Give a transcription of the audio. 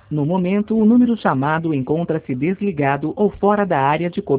No momento, o número chamado encontra-se desligado ou fora da área de cobertura.